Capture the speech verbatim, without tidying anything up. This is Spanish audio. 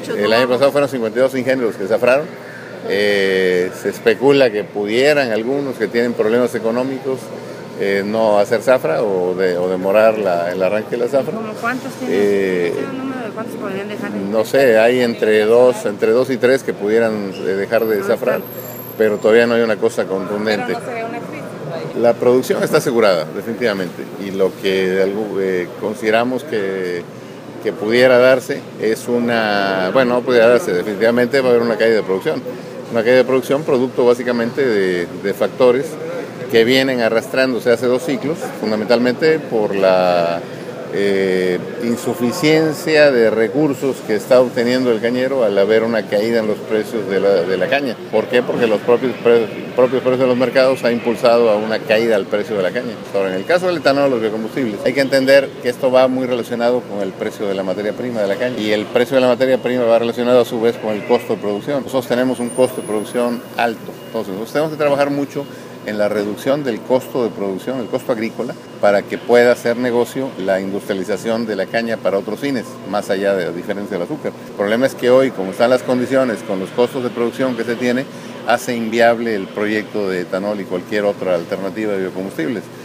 muchos El año pasado fueron cincuenta y dos ingenios que zafraron. Eh, se especula que pudieran algunos que tienen problemas económicos eh, no hacer zafra o, de, o demorar la, el arranque de la zafra. ¿Cómo cuántos tienen? Eh, ¿Tiene un número de cuántos podrían dejar de no sé, hay entre dos, entre dos y tres que pudieran dejar de zafrar, pero todavía no hay una cosa contundente. Pero no se ve una crisis. La producción está asegurada, definitivamente, y lo que eh, consideramos que, que pudiera darse es una, bueno, no pudiera darse, definitivamente va a haber una caída de producción. Una caída de producción producto básicamente de, de factores que vienen arrastrándose hace dos ciclos, fundamentalmente por la eh, insuficiencia de recursos que está obteniendo el cañero al haber una caída en los precios de la, de la caña. ¿Por qué? Porque los propios, pre, propios precios de los mercados ha impulsado a una caída al precio de la caña. Ahora, en el caso del etanol, los biocombustibles, hay que entender que esto va muy relacionado con el precio de la materia prima de la caña, y el precio de la materia prima va relacionado a su vez con el costo de producción. Nosotros tenemos un costo de producción alto, entonces nosotros tenemos que trabajar mucho en la reducción del costo de producción, el costo agrícola, para que pueda hacer negocio la industrialización de la caña para otros fines, más allá de la diferencia del azúcar. El problema es que hoy, como están las condiciones, con los costos de producción que se tiene, hace inviable el proyecto de etanol y cualquier otra alternativa de biocombustibles.